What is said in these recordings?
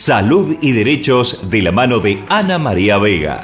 Salud y Derechos de la mano de Ana María Vega.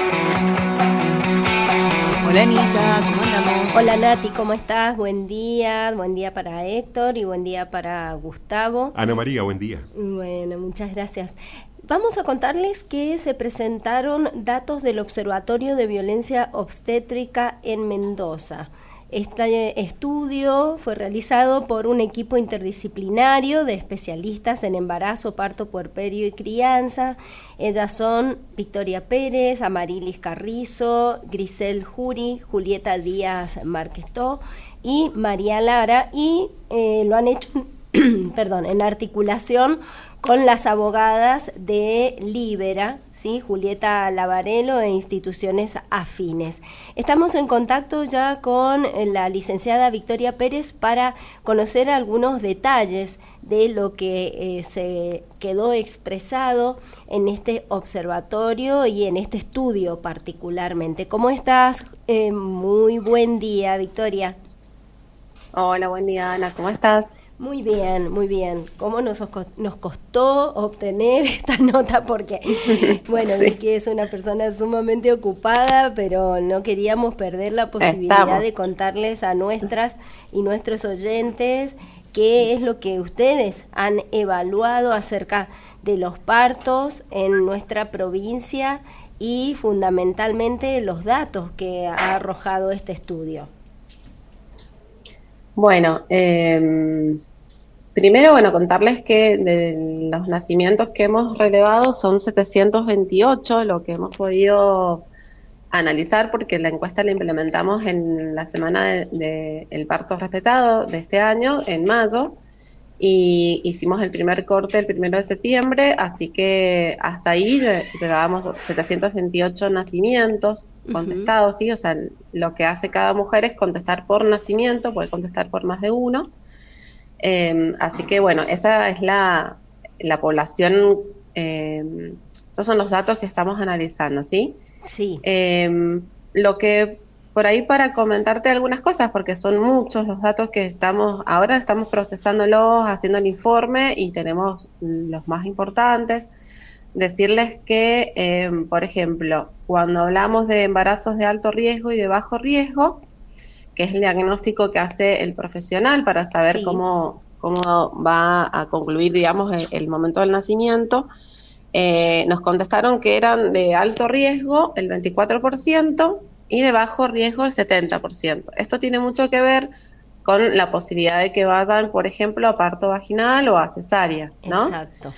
Hola Anita, ¿cómo andamos? Hola Nati, ¿cómo estás? Buen día para Héctor y buen día para Gustavo. Ana María, buen día. Bueno, muchas gracias. Vamos a contarles que se presentaron datos del Observatorio de Violencia Obstétrica en Mendoza. Este estudio fue realizado por un equipo interdisciplinario de especialistas en embarazo, parto, puerperio y crianza. Ellas son Victoria Pérez, Amarilis Carrizo, Grisel Juri, Julieta Díaz Marquestó y María Lara, y lo han hecho en articulación con las abogadas de Libera, ¿sí? Julieta Lavarello e instituciones afines. Estamos en contacto ya con la licenciada Victoria Pérez para conocer algunos detalles de lo que se quedó expresado en este observatorio y en este estudio particularmente. ¿Cómo estás? Muy buen día, Victoria. Hola, buen día, Ana. ¿Cómo estás? Muy bien, muy bien. ¿Cómo nos costó obtener esta nota? Porque, bueno, sí, es que es una persona sumamente ocupada, pero no queríamos perder la posibilidad de contarles a nuestras y nuestros oyentes qué es lo que ustedes han evaluado acerca de los partos en nuestra provincia y fundamentalmente los datos que ha arrojado este estudio. Bueno, primero, contarles que de los nacimientos que hemos relevado son 728, lo que hemos podido analizar, porque la encuesta la implementamos en la semana del parto respetado de este año, en mayo, y hicimos el primer corte el 1 de septiembre, así que hasta ahí llegábamos 728 nacimientos contestados, ¿sí? O sea, lo que hace cada mujer es contestar por nacimiento, puede contestar por más de uno. Así que esa es la población, esos son los datos que estamos analizando, ¿sí? Sí. Lo que por ahí para comentarte algunas cosas, porque son muchos los datos que ahora estamos procesándolos, haciendo el informe y tenemos los más importantes. Decirles que, por ejemplo, cuando hablamos de embarazos de alto riesgo y de bajo riesgo, que es el diagnóstico que hace el profesional para saber sí, cómo va a concluir, digamos, el momento del nacimiento, nos contestaron que eran de alto riesgo el 24% y de bajo riesgo el 70%. Esto tiene mucho que ver con la posibilidad de que vayan, por ejemplo, a parto vaginal o a cesárea, ¿no? Exacto.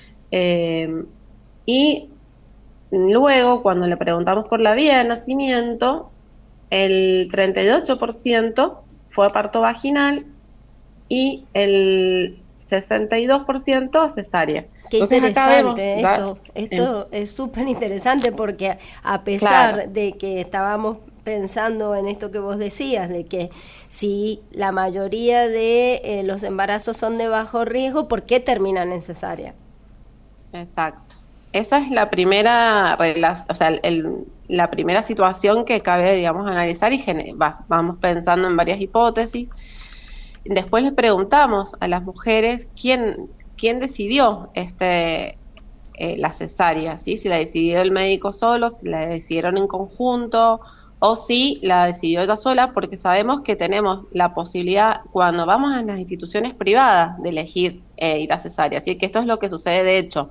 Y luego, cuando le preguntamos por la vía de nacimiento, el 38% fue a parto vaginal y el 62% a cesárea. Qué interesante esto es súper interesante, porque a pesar de que estábamos pensando en esto que vos decías, de que si la mayoría de los embarazos son de bajo riesgo, ¿por qué terminan en cesárea? Exacto. Esa es la primera la primera situación que cabe, digamos, analizar y vamos pensando en varias hipótesis. Después les preguntamos a las mujeres quién decidió la cesárea, ¿sí? Si la decidió el médico solo, si la decidieron en conjunto o si la decidió ella sola, porque sabemos que tenemos la posibilidad cuando vamos a las instituciones privadas de elegir ir a cesárea. Así que esto es lo que sucede de hecho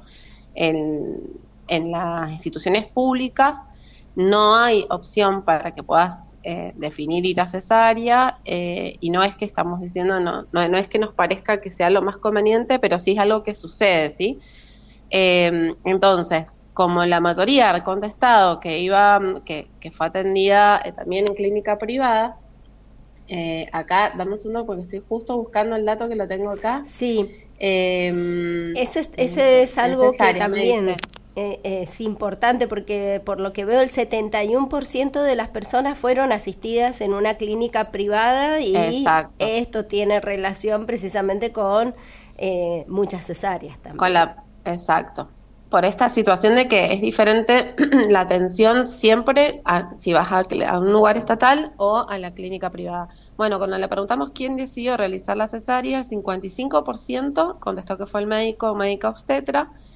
en las instituciones públicas. No hay opción para que puedas definir ir a cesárea, y no es que estamos diciendo, no es que nos parezca que sea lo más conveniente, pero sí es algo que sucede, ¿sí? Entonces, como la mayoría ha contestado que fue atendida también en clínica privada, acá, dame un segundo porque estoy justo buscando el dato que lo tengo acá. Sí, ese es algo que también es importante, porque por lo que veo el 71% de las personas fueron asistidas en una clínica privada y exacto, esto tiene relación precisamente con muchas cesáreas también. Exacto. Por esta situación de que es diferente la atención siempre si vas a un lugar estatal o a la clínica privada. Bueno, cuando le preguntamos quién decidió realizar la cesárea, el 55% contestó que fue el médico o médica obstetra,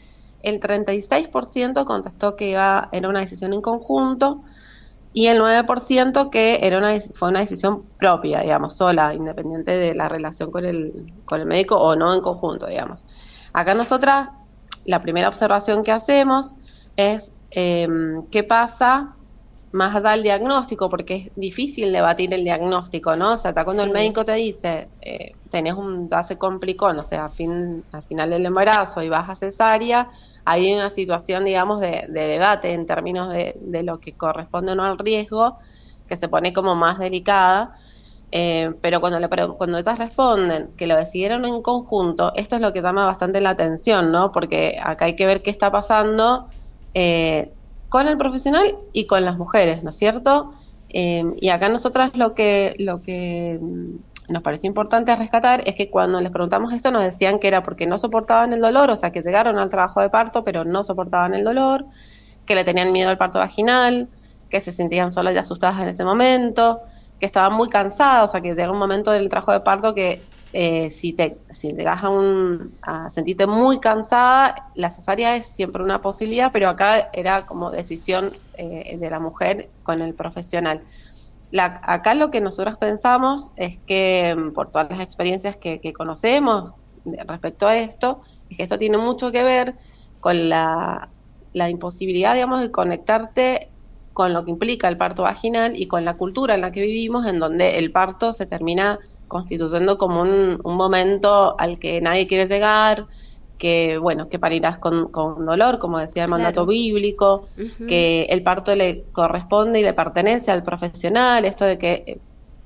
el 36% contestó que era una decisión en conjunto y el 9% que fue una decisión propia, digamos, sola, independiente de la relación con el médico o no en conjunto, digamos. Acá nosotras, la primera observación que hacemos es qué pasa más allá del diagnóstico, porque es difícil debatir el diagnóstico, ¿no? O sea, hasta cuando el médico te dice, ya se complicó, no sé, al final del embarazo y vas a cesárea, ahí hay una situación, digamos, de debate en términos de lo que corresponde o no al riesgo, que se pone como más delicada, pero cuando ellas responden que lo decidieron en conjunto, esto es lo que llama bastante la atención, ¿no? Porque acá hay que ver qué está pasando con el profesional y con las mujeres, ¿no es cierto? Y acá nosotras lo que nos pareció importante rescatar es que cuando les preguntamos esto nos decían que era porque no soportaban el dolor, o sea, que llegaron al trabajo de parto pero no soportaban el dolor, que le tenían miedo al parto vaginal, que se sentían solas y asustadas en ese momento, que estaban muy cansadas, o sea, que llega un momento del trabajo de parto que si llegas a sentirte muy cansada, la cesárea es siempre una posibilidad, pero acá era como decisión de la mujer con el profesional. Acá lo que nosotros pensamos es que, por todas las experiencias que conocemos respecto a esto, es que esto tiene mucho que ver con la imposibilidad, digamos, de conectarte con lo que implica el parto vaginal y con la cultura en la que vivimos, en donde el parto se termina constituyendo como un momento al que nadie quiere llegar, que parirás con dolor, como decía el mandato bíblico, que el parto le corresponde y le pertenece al profesional, esto de que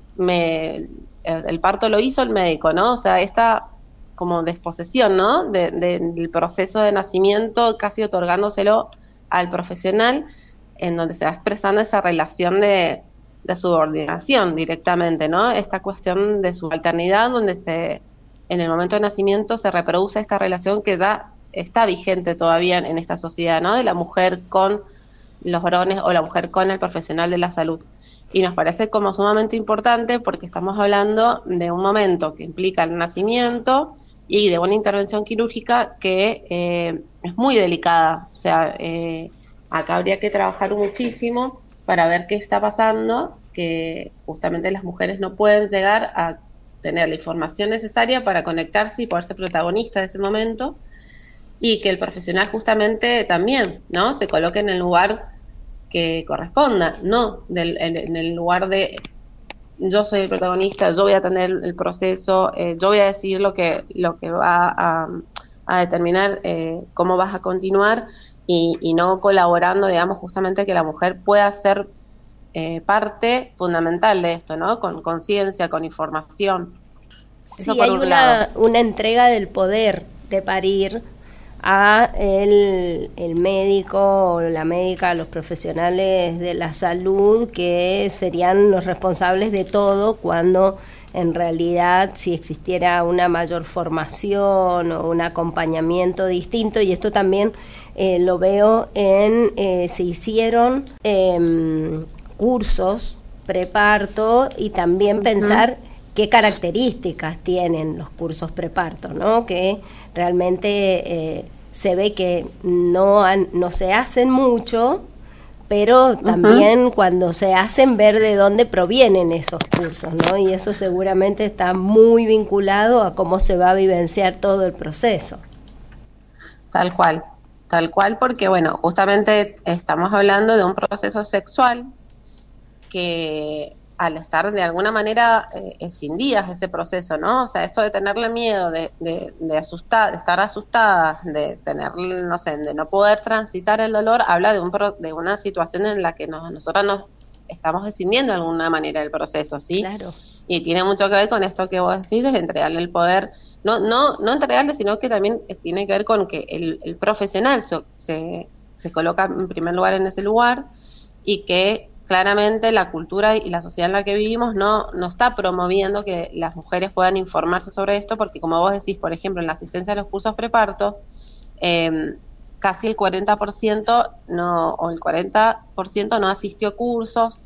el parto lo hizo el médico, ¿no? O sea, esta como desposesión, ¿no? Del proceso de nacimiento, casi otorgándoselo al profesional, en donde se va expresando esa relación de subordinación directamente, ¿no? Esta cuestión de subalternidad, donde en el momento de nacimiento se reproduce esta relación que ya está vigente todavía en esta sociedad, ¿no? De la mujer con los varones o la mujer con el profesional de la salud. Y nos parece como sumamente importante porque estamos hablando de un momento que implica el nacimiento y de una intervención quirúrgica que es muy delicada. O sea, acá habría que trabajar muchísimo para ver qué está pasando, que justamente las mujeres no pueden llegar a tener la información necesaria para conectarse y poder ser protagonista de ese momento, y que el profesional justamente también, ¿no?, se coloque en el lugar que corresponda, no en el lugar de yo soy el protagonista, yo voy a tener el proceso, yo voy a decidir lo que va a determinar cómo vas a continuar, y no colaborando, digamos, justamente que la mujer pueda ser parte fundamental de esto, ¿no? Con conciencia, con información. Eso sí, hay una entrega del poder de parir a el médico o la médica, los profesionales de la salud, que serían los responsables de todo, cuando en realidad si existiera una mayor formación o un acompañamiento distinto, y esto también lo veo se hicieron cursos preparto, y también pensar qué características tienen los cursos preparto, ¿no? Que realmente se ve que no se hacen mucho, pero también cuando se hacen, ver de dónde provienen esos cursos, ¿no? Y eso seguramente está muy vinculado a cómo se va a vivenciar todo el proceso. Tal cual, porque bueno, justamente estamos hablando de un proceso sexual que al estar de alguna manera escindidas ese proceso, ¿no? O sea, esto de tenerle miedo, de estar asustadas, de tener, no sé, de no poder transitar el dolor, habla de una situación en la que nosotras nos estamos escindiendo de alguna manera del proceso, ¿sí? Claro. Y tiene mucho que ver con esto que vos decís, de entregarle el poder, no entregarle, sino que también tiene que ver con que el profesional se coloca en primer lugar en ese lugar, y que claramente la cultura y la sociedad en la que vivimos no está promoviendo que las mujeres puedan informarse sobre esto, porque como vos decís, por ejemplo, en la asistencia a los cursos preparto, casi el 40% o el 40% no asistió a cursos.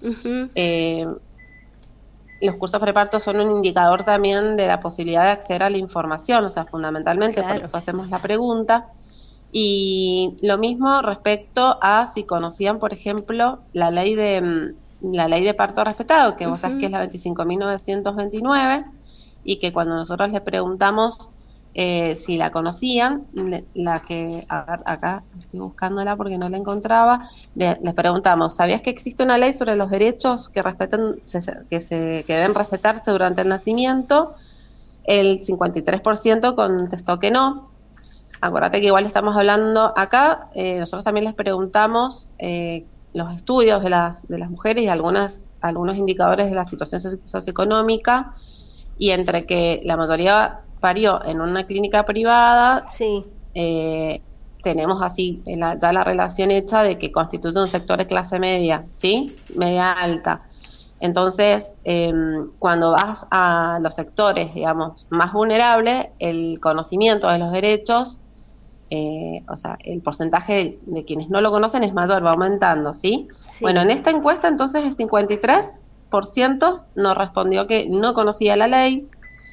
Los cursos preparto son un indicador también de la posibilidad de acceder a la información, o sea, fundamentalmente, claro, por eso hacemos la pregunta. Y lo mismo respecto a si conocían, por ejemplo, la ley de parto respetado, que vos sabés que es la 25.929, y que cuando nosotros le preguntamos si la conocían, la que, a ver, acá estoy buscándola porque no la encontraba, les preguntamos, ¿sabías que existe una ley sobre los derechos que que deben respetarse durante el nacimiento? El 53% contestó que no. Acuérdate que igual estamos hablando acá, nosotros también les preguntamos los estudios de las mujeres y algunos indicadores de la situación socioeconómica, y entre que la mayoría parió en una clínica privada, sí. Tenemos así ya la relación hecha de que constituye un sector de clase media, ¿sí? Media alta. Entonces, cuando vas a los sectores, digamos, más vulnerables, el conocimiento de los derechos, o sea, el porcentaje de quienes no lo conocen es mayor, va aumentando, ¿sí? Sí. Bueno, en esta encuesta, entonces, el 53% nos respondió que no conocía la ley,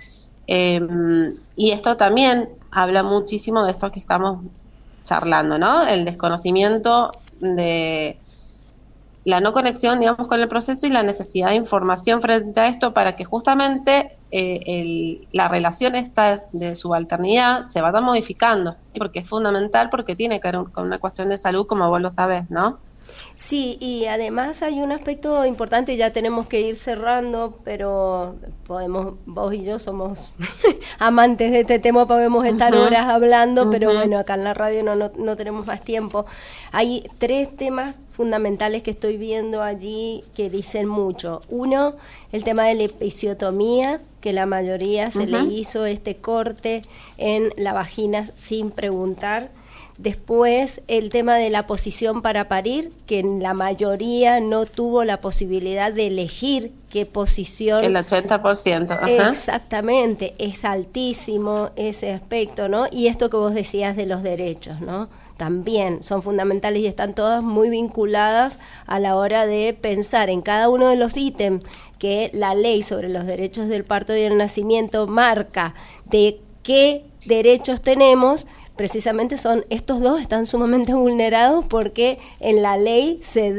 y esto también habla muchísimo de esto que estamos charlando, ¿no? El desconocimiento de la no conexión, digamos, con el proceso y la necesidad de información frente a esto para que justamente la relación esta de subalternidad se vaya modificando, ¿sí? Porque es fundamental, porque tiene que ver con una cuestión de salud, como vos lo sabés, ¿no? Sí, y además hay un aspecto importante, ya tenemos que ir cerrando, pero vos y yo somos amantes de este tema, podemos estar horas hablando, pero bueno, acá en la radio no tenemos más tiempo. Hay 3 temas fundamentales que estoy viendo allí que dicen mucho. Uno, el tema de la episiotomía, que la mayoría se le hizo este corte en la vagina sin preguntar. Después, el tema de la posición para parir, que en la mayoría no tuvo la posibilidad de elegir qué posición. El 80%. Exactamente, es altísimo ese aspecto, ¿no? Y esto que vos decías de los derechos, ¿no? También son fundamentales y están todas muy vinculadas a la hora de pensar en cada uno de los ítems que la ley sobre los derechos del parto y el nacimiento marca de qué derechos tenemos. Precisamente son estos dos, están sumamente vulnerados porque en la ley se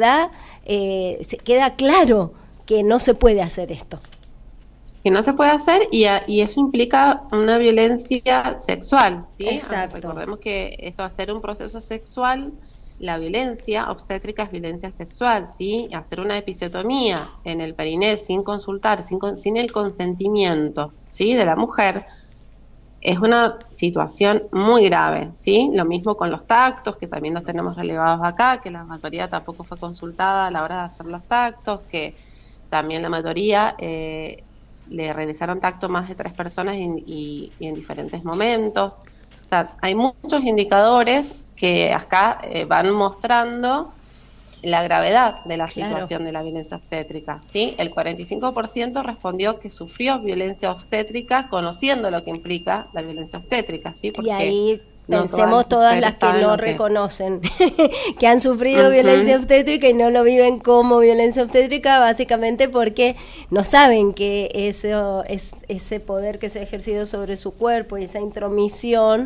queda claro que no se puede hacer esto. Que no se puede hacer y eso implica una violencia sexual, ¿sí? Exacto. Recordemos que esto, hacer un proceso sexual, la violencia obstétrica es violencia sexual, ¿sí? Hacer una episiotomía en el periné sin consultar, sin el consentimiento, ¿sí? De la mujer, es una situación muy grave, ¿sí? Lo mismo con los tactos, que también los tenemos relevados acá, que la mayoría tampoco fue consultada a la hora de hacer los tactos, que también la mayoría le realizaron tacto más de 3 personas y en diferentes momentos. O sea, hay muchos indicadores que acá van mostrando la gravedad de la situación de la violencia obstétrica, ¿sí? El 45% respondió que sufrió violencia obstétrica conociendo lo que implica la violencia obstétrica, ¿sí? Porque y ahí pensemos todas las que no reconocen que han sufrido violencia obstétrica y no lo viven como violencia obstétrica, básicamente porque no saben que ese poder que se ha ejercido sobre su cuerpo y esa intromisión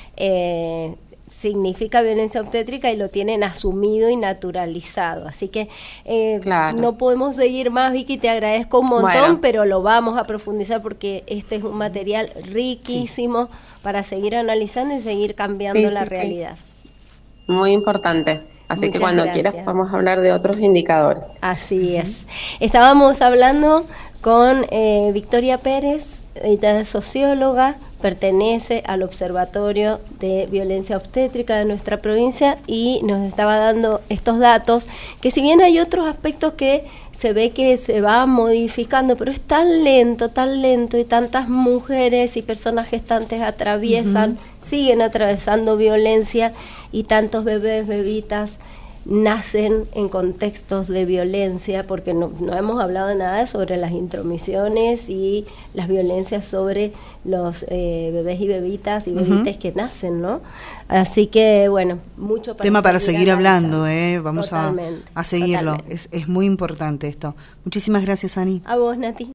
significa violencia obstétrica y lo tienen asumido y naturalizado. Así que no podemos seguir más, Vicky, te agradezco un montón, pero lo vamos a profundizar porque este es un material riquísimo para seguir analizando y seguir cambiando la realidad. Muy importante. Así que cuando quieras podemos hablar de otros indicadores. Así es. Estábamos hablando con Victoria Pérez, ella es socióloga, pertenece al Observatorio de Violencia Obstétrica de nuestra provincia y nos estaba dando estos datos, que si bien hay otros aspectos que se ve que se va modificando, pero es tan lento y tantas mujeres y personas gestantes siguen atravesando violencia y tantos bebés, bebitas nacen en contextos de violencia, porque no hemos hablado nada sobre las intromisiones y las violencias sobre los bebés y bebitas y bebites que nacen, ¿no? Así que, bueno, mucho tema para seguir hablando, vamos a seguirlo. Es muy importante esto. Muchísimas gracias, Ani. A vos, Nati.